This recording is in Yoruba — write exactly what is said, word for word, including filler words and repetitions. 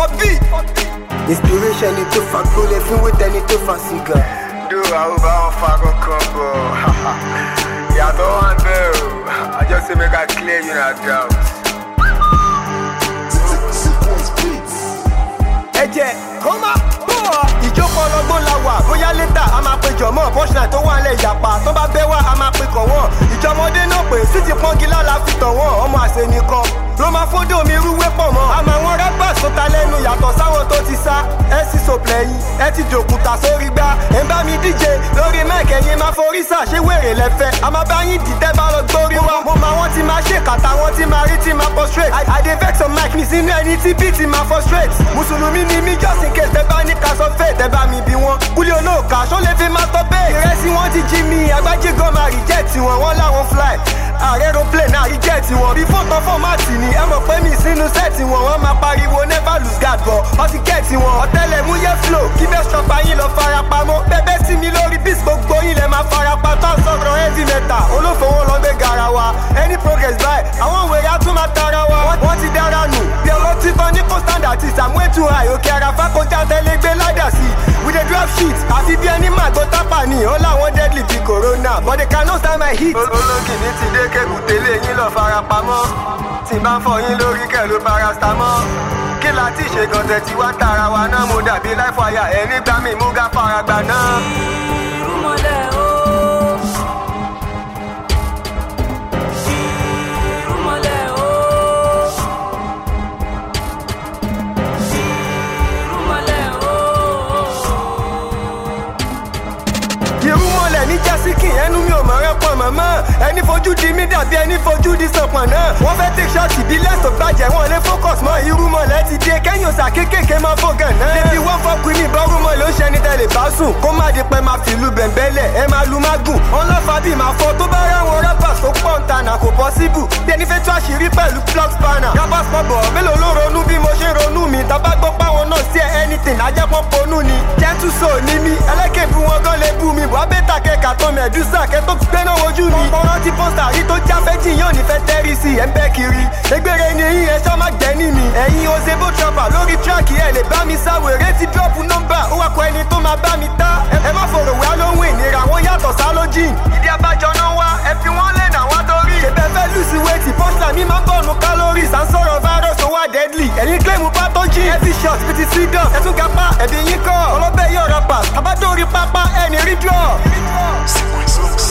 for beat. Inspiration ni tó fa gbólẹ̀ fún wẹ́tẹ́ ni tó fa sìgá. Dúró àwọn bá wọn fa kankan bọ̀. Yàtọ̀ wọn bẹ́ẹ̀ o. I just say make I clear you na doubt. Ẹ̀jẹ̀ kó má bọ̀. Ìjókòó ọlọ́gbọ́n la wà bóyá létà a máa pe jọ̀mọ́ bọ́ṣùnà tó wà lẹ̀ yàpá tó bá bẹ́ wá a máa pe kàn wọ́n. Ìjọmọdé náà pè sí ti pọ́ngí lála fi tàn wọ́n ọmọ àṣẹ nìkan ló máa fódò mi rúwé pọ̀ mọ́. Àmọ́ àwọn rẹ́pà sọ́ta lẹ́nu yàtọ̀ sáwọn tó ti sá. Ẹ sì sòpìlẹ̀ yín ẹ ti jòkúta sórí gbá. Ẹ ń bá mi díje lórí mẹ́ẹ̀kì ẹ̀yin máa forí sà ṣé wèrè lẹ́fẹ̀. A máa bá yín dìtẹ́ bá lọ gbórí wá. Mo máa wọ́n ti máa ṣe kàtà wọ́n ti máa rí ti máa frustrate. I dey vex on mic mi sínú ẹni tí bí ti máa frustrate. Mùsùlùmí ni mí just in case tẹ bá ní ká sọ fẹ́ tẹ bá mi bí wọn. Kúlẹ̀ olóòkà ṣó lè fi máa tọ́ bẹ́ẹ̀. Ìrẹsì wọn ti jí mi àgbájí gan máa reject wọn wọ́n láwọn fly. Aeroplane náà reject wọn. Bí fọ́tọ̀ fọ́mátì ni ẹ mọ̀ pé mi sínú sẹ́ẹ̀tì wọn wọ́n máa pariwo never lose guard bọ̀ wọ́n ti gẹ̀ẹ́tì wọn. Ọ̀tẹlẹ̀múyẹ́ flow kí bẹ́ẹ̀ ṣọpa yín lọ farapamọ́. Bẹ́ẹ̀ sí mi lórí beats gbogbo yín lẹ máa farapa tán sọ̀rọ̀ heavy metal olófowó lọ gbé garawa. Any progress báyìí àwọn wèrè á tún máa tara wa. Wọ́n ti dára nù bí ọlọ́tí tán ní kò standard ti sàmúẹ́ too high òkè àràfà kọjá tẹ́lẹ̀ gbé ládà sí. We dey drop shit àfi bí ẹni màgbọ́ tápà ni ó láwọn deadly bí corona but they cannot stand my heat. Olókìní ti dé kébùtélé yín lọ farapamọ́ tí n bá ń fọ yín lórí kẹ̀ ló paracetamol. Kí la ti ṣe gan tẹ̀ tí wá tara wa náà mo dàbí láìfọ àyà ẹ̀ nígbà mi mú ga faragbà náà. Ìrúmọlẹ̀ o. Ìrúmọlẹ̀ o. Ìrúmọlẹ̀ o. Ìrúmọlẹ̀ ní jásíkì ẹnu mi ò mọ̀ rẹ́ pọ̀ mọ́mọ́. Ẹni fojú di mí dàbí ẹni fojú di sọ̀pọ̀ náà. Wọ́n fẹ́ take shot bí lẹ́sọ̀ gbàjẹ́ wọn lé focus mọ́. Ìrúmọlẹ̀ ti dé kẹ́yìn òsà kékèké máa fọ́gàn náà. Débi wọ́n fọ́kùn ní ìbọ́rúmọ̀ ló ń ṣe ní tẹ̀lé bá sùn. Kó má di pẹ́ máa fìlú bẹ̀m̀bẹ́lẹ̀ ẹ máa lu mágùn. Ọlọ́fà bí máa fọ́ tó bá ráwọn rappers tó pọ̀ ń tanà kò possible. Bí ẹni fẹ́ tú àṣírí pẹ̀lú plug spanner. Rappers pọ̀ bọ̀ mélòó ló ronú bí mo ṣe ronú mi. Tàbá gbọ́ páwọn náà sí anything ajẹ́pọ̀ ponú ni. Gentle soul ni mí ẹlẹ́kẹ̀bù wọn gan lè bú mi. Wàá bẹ́tà kẹ́kà tán mẹ̀dúsà kẹ́ tó gbéná wojú mi. Ọ̀pọ̀rọ̀ ti pọ́sítà rí tó jáfẹ́jì yóò ní fẹ́ tẹ́rì sí ẹ̀ ń bẹ́ kiri. Egbére ni yín ẹ ṣọ́ má gbẹ́ ní mi. Ẹ̀yin Ozebo trapper lórí tíráàkì ẹ̀ lè bá mi sáwèrè ti dọ́ọ̀pù nọ́mbà. Ó wà kọ ẹni tó máa bá mi tá. Ẹ má fòrò wá lóhùn ìnira wọn yàtọ̀ sálójìn. Ìdí abájọ náà wá ẹ fi wọ́n lẹ̀ náà wá torí. Ṣèbẹ̀ fẹ́ lùsì wéètì pọ́sítà mi máa ń bọ̀nù calories. À ń sọ̀rọ̀ virus ó wà deadly. Ẹ̀yin kílẹ̀mù pathogen. Heavy shot fi ti freedom. Ẹ tún gapá ẹ̀bí yín kọ́. Ọlọ́bẹ̀ yóò rappers. Tabadórí pápá ẹni rí draw.